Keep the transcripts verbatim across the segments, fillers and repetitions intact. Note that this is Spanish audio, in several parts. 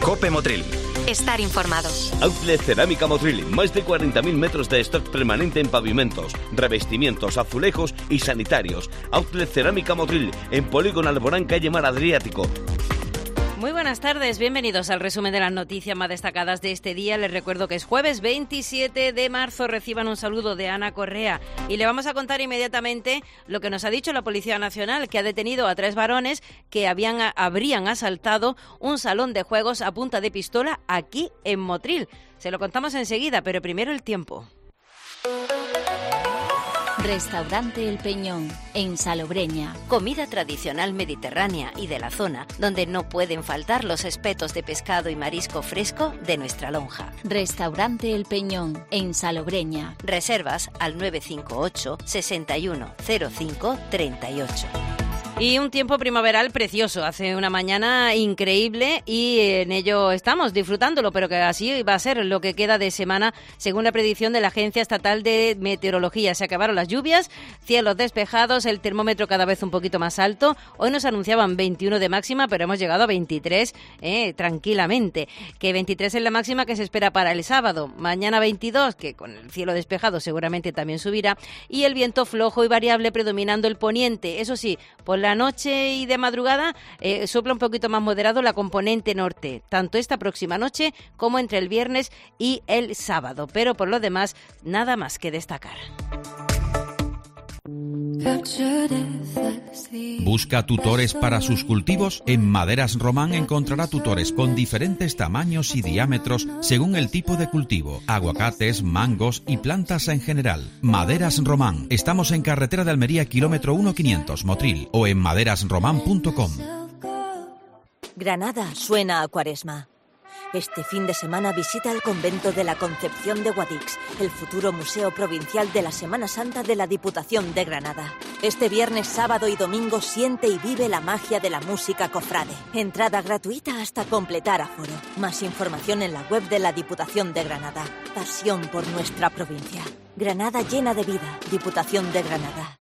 COPE Motril. Estar informado. Outlet Cerámica Motril, más de cuarenta mil metros de stock permanente en pavimentos, revestimientos, azulejos y sanitarios. Outlet Cerámica Motril, en Polígono Alborán, calle Mar Adriático. Muy buenas tardes, bienvenidos al resumen de las noticias más destacadas de este día. Les recuerdo que es jueves veintisiete de marzo, reciban un saludo de Ana Correa y le vamos a contar inmediatamente lo que nos ha dicho la Policía Nacional, que ha detenido a tres varones que habían, habrían asaltado un salón de juegos a punta de pistola aquí en Motril. Se lo contamos enseguida, pero primero el tiempo. Restaurante El Peñón, en Salobreña. Comida tradicional mediterránea y de la zona, donde no pueden faltar los espetos de pescado y marisco fresco de nuestra lonja. Restaurante El Peñón, en Salobreña. Reservas al nueve cinco ocho, seis uno cero cinco, tres ocho. Y un tiempo primaveral precioso, hace una mañana increíble y en ello estamos disfrutándolo, pero que así va a ser lo que queda de semana según la predicción de la Agencia Estatal de Meteorología. Se acabaron las lluvias, cielos despejados, el termómetro cada vez un poquito más alto. Hoy nos anunciaban veintiuno de máxima, pero hemos llegado a veintitrés eh, tranquilamente. Que veintitrés es la máxima que se espera para el sábado. Mañana veintidós, que con el cielo despejado seguramente también subirá. Y el viento flojo y variable predominando el poniente. Eso sí, por la noche y de madrugada eh, sopla un poquito más moderado la componente norte, tanto esta próxima noche como entre el viernes y el sábado, pero por lo demás nada más que destacar. ¿Busca tutores para sus cultivos? En Maderas Román encontrará tutores con diferentes tamaños y diámetros según el tipo de cultivo, aguacates, mangos y plantas en general. Maderas Román. Estamos en carretera de Almería, kilómetro uno quinientos, Motril, o en maderas román punto com. Granada suena a Cuaresma. Este fin de semana visita el convento de la Concepción de Guadix, el futuro Museo Provincial de la Semana Santa de la Diputación de Granada. Este viernes, sábado y domingo siente y vive la magia de la música cofrade. Entrada gratuita hasta completar aforo. Más información en la web de la Diputación de Granada. Pasión por nuestra provincia. Granada llena de vida. Diputación de Granada.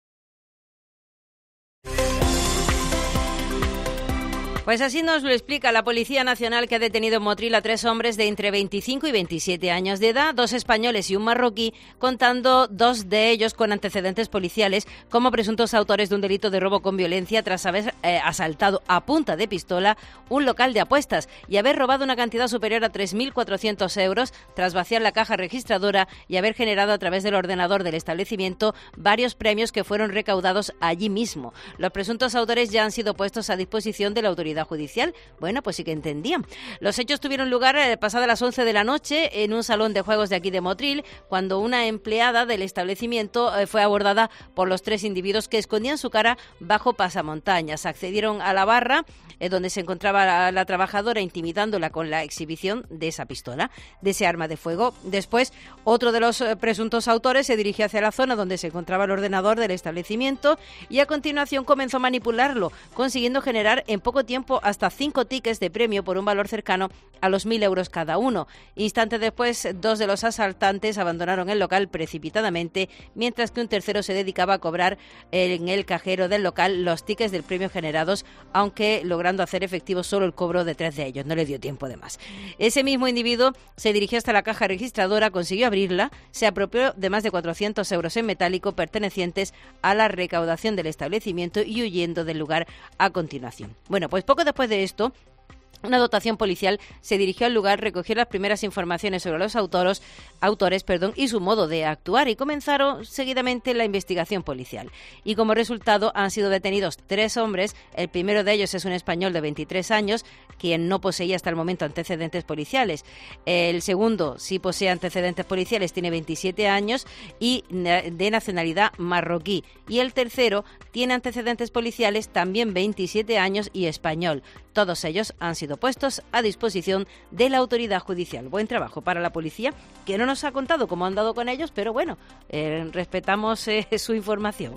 Pues así nos lo explica la Policía Nacional, que ha detenido en Motril a tres hombres de entre veinticinco y veintisiete años de edad, dos españoles y un marroquí, contando dos de ellos con antecedentes policiales como presuntos autores de un delito de robo con violencia tras haber eh, asaltado a punta de pistola un local de apuestas y haber robado una cantidad superior a tres mil cuatrocientos euros tras vaciar la caja registradora y haber generado a través del ordenador del establecimiento varios premios que fueron recaudados allí mismo. Los presuntos autores ya han sido puestos a disposición de la autoridad judicial. Bueno, pues sí que entendían. Los hechos tuvieron lugar eh, pasadas las once de la noche en un salón de juegos de aquí de Motril, cuando una empleada del establecimiento eh, fue abordada por los tres individuos que escondían su cara bajo pasamontañas. Accedieron a la barra eh, donde se encontraba la, la trabajadora, intimidándola con la exhibición de esa pistola, de ese arma de fuego. Después, otro de los eh, presuntos autores se dirigió hacia la zona donde se encontraba el ordenador del establecimiento y a continuación comenzó a manipularlo, consiguiendo generar en poco tiempo hasta cinco tickets de premio por un valor cercano a los mil euros cada uno. Instantes después, dos de los asaltantes abandonaron el local precipitadamente, mientras que un tercero se dedicaba a cobrar en el cajero del local los tickets del premio generados, aunque logrando hacer efectivo solo el cobro de tres de ellos. No le dio tiempo de más. Ese mismo individuo se dirigió hasta la caja registradora, consiguió abrirla, se apropió de más de cuatrocientos euros en metálico pertenecientes a la recaudación del establecimiento y huyendo del lugar a continuación. Bueno, pues poco después de esto, una dotación policial se dirigió al lugar, recogió las primeras informaciones sobre los autores, autores perdón, y su modo de actuar, y comenzaron seguidamente la investigación policial. Y como resultado han sido detenidos tres hombres. El primero de ellos es un español de veintitrés años, quien no poseía hasta el momento antecedentes policiales. El segundo sí posee antecedentes policiales, tiene veintisiete años y de nacionalidad marroquí. Y el tercero tiene antecedentes policiales, también veintisiete años y español. Todos ellos han sido puestos a disposición de la autoridad judicial. Buen trabajo para la policía, que no nos ha contado cómo han dado con ellos, pero bueno, eh, respetamos eh, su información.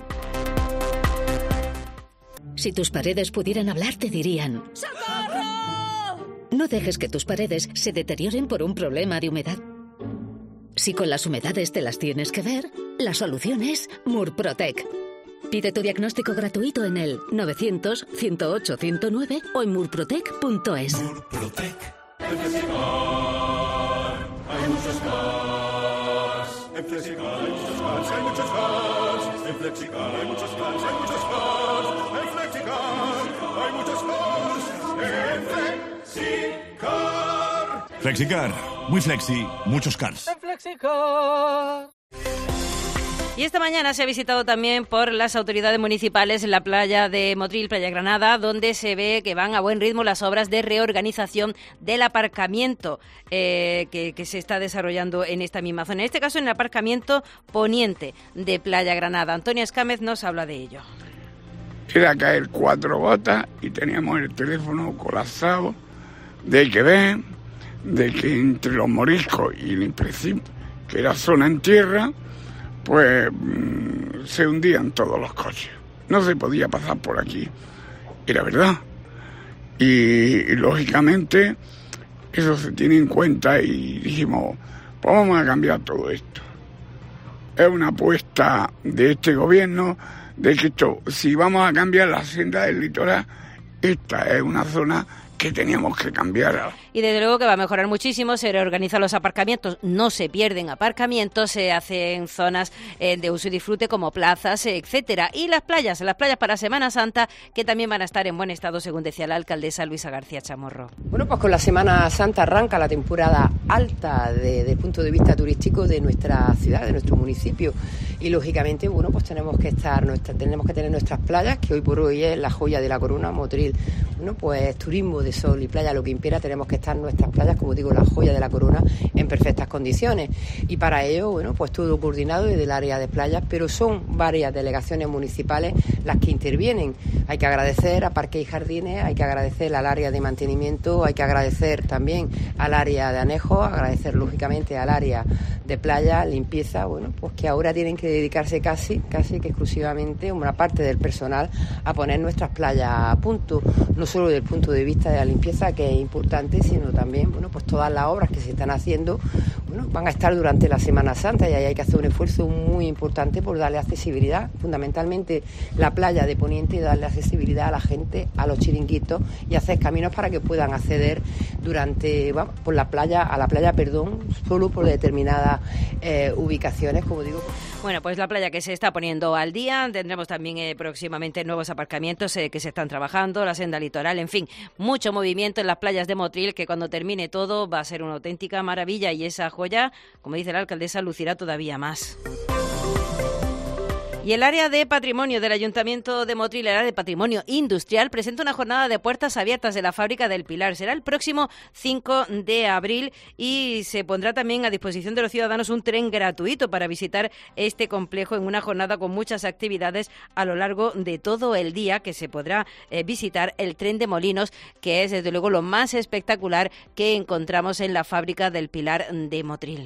Si tus paredes pudieran hablar, te dirían: ¡socorro! No dejes que tus paredes se deterioren por un problema de humedad. Si con las humedades te las tienes que ver, la solución es Murprotec. Pide tu diagnóstico gratuito en el novecientos, ciento ocho, ciento nueve o en murprotec punto es. Murprotec. En Flexicar hay muchos cars. En Flexicar hay muchos cars, hay muchos cars. En Flexicar hay muchos cars, hay muchos cars. En Flexicar hay muchos cars. En Flexicar. Flexicar, muy flexi, muchos cars. En Flexicar. Y esta mañana se ha visitado también por las autoridades municipales la playa de Motril, Playa Granada, donde se ve que van a buen ritmo las obras de reorganización del aparcamiento eh, que, que se está desarrollando en esta misma zona. En este caso, en el aparcamiento poniente de Playa Granada. Antonio Escámez nos habla de ello. Era caer cuatro gotas y teníamos el teléfono colapsado de que ven, de que entre los moriscos y el impreciso, que era zona en tierra, pues mmm, se hundían todos los coches. No se podía pasar por aquí, era verdad. Y, y lógicamente eso se tiene en cuenta y dijimos, pues vamos a cambiar todo esto. Es una apuesta de este gobierno de que esto, si vamos a cambiar la senda del litoral, esta es una zona que teníamos que cambiar. Y desde luego que va a mejorar muchísimo, se reorganizan los aparcamientos, no se pierden aparcamientos, se hacen zonas eh, de uso y disfrute como plazas, etcétera. Y las playas, las playas para Semana Santa, que también van a estar en buen estado, según decía la alcaldesa Luisa García Chamorro. Bueno, pues con la Semana Santa arranca la temporada alta desde el punto de vista turístico de nuestra ciudad, de nuestro municipio. Y lógicamente, bueno, pues tenemos que estar, nuestra, tenemos que tener nuestras playas, que hoy por hoy es la joya de la corona, Motril. Bueno, pues turismo de sol y playa, lo que impera, tenemos que estar nuestras playas, como digo, la joya de la corona, en perfectas condiciones. Y para ello, bueno, pues todo coordinado desde el área de playas, pero son varias delegaciones municipales las que intervienen. Hay que agradecer a Parques y Jardines, hay que agradecer al área de mantenimiento, hay que agradecer también al área de anejos, agradecer lógicamente al área de playa, limpieza, bueno, pues que ahora tienen que dedicarse casi, casi que exclusivamente una parte del personal a poner nuestras playas a punto, no solo desde el punto de vista de la limpieza, que es importante, sino también, bueno, pues todas las obras que se están haciendo, bueno, van a estar durante la Semana Santa y ahí hay que hacer un esfuerzo muy importante por darle accesibilidad, fundamentalmente la playa de Poniente, darle accesibilidad a la gente, a los chiringuitos y hacer caminos para que puedan acceder durante, vamos, por la playa, a la playa, perdón, solo por determinadas eh, ubicaciones, como digo. Bueno, pues la playa que se está poniendo al día, tendremos también eh, próximamente nuevos aparcamientos eh, que se están trabajando, la senda litoral, en fin, mucho movimiento en las playas de Motril, que cuando termine todo va a ser una auténtica maravilla y esa joya, como dice la alcaldesa, lucirá todavía más. Y el área de patrimonio del Ayuntamiento de Motril, el área de patrimonio industrial, presenta una jornada de puertas abiertas de la fábrica del Pilar. Será el próximo cinco de abril y se pondrá también a disposición de los ciudadanos un tren gratuito para visitar este complejo en una jornada con muchas actividades a lo largo de todo el día, que se podrá eh, visitar el tren de molinos, que es desde luego lo más espectacular que encontramos en la fábrica del Pilar de Motril.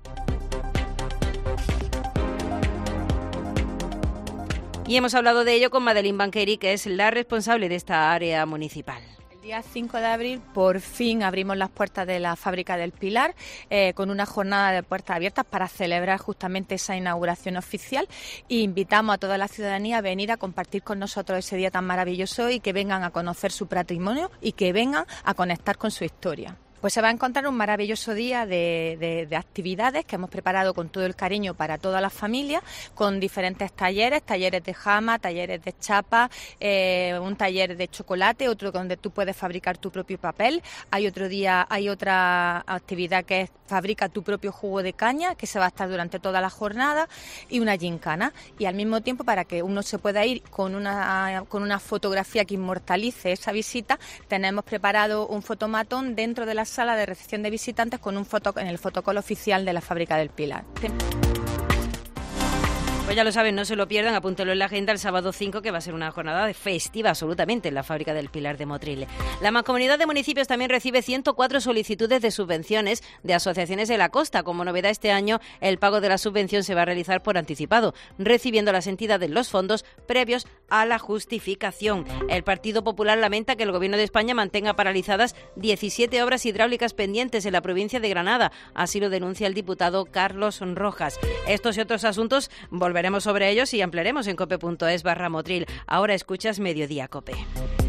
Y hemos hablado de ello con Madeline Banqueri, que es la responsable de esta área municipal. El día cinco de abril por fin abrimos las puertas de la fábrica del Pilar eh, con una jornada de puertas abiertas para celebrar justamente esa inauguración oficial e invitamos a toda la ciudadanía a venir a compartir con nosotros ese día tan maravilloso y que vengan a conocer su patrimonio y que vengan a conectar con su historia. Pues se va a encontrar un maravilloso día de, de, de actividades que hemos preparado con todo el cariño para todas las familias, con diferentes talleres, talleres de jama, talleres de chapa, eh, un taller de chocolate, otro donde tú puedes fabricar tu propio papel. Hay otro día, hay otra actividad que es fabrica tu propio jugo de caña, que se va a estar durante toda la jornada, y una gincana. Y al mismo tiempo, para que uno se pueda ir con una, con una fotografía que inmortalice esa visita, tenemos preparado un fotomatón dentro de la sala de recepción de visitantes con un foto en el fotocall oficial de la fábrica del Pilar. Pues ya lo saben, no se lo pierdan, apúntelo en la agenda el sábado cinco, que va a ser una jornada festiva absolutamente en la fábrica del Pilar de Motril. La Mancomunidad de Municipios también recibe ciento cuatro solicitudes de subvenciones de asociaciones de la costa. Como novedad este año, el pago de la subvención se va a realizar por anticipado, recibiendo las entidades los fondos previos a la justificación. El Partido Popular lamenta que el Gobierno de España mantenga paralizadas diecisiete obras hidráulicas pendientes en la provincia de Granada. Así lo denuncia el diputado Carlos Rojas. Estos y otros asuntos volveremos Veremos sobre ellos y ampliaremos en cope punto es barra Motril. Ahora escuchas Mediodía Cope.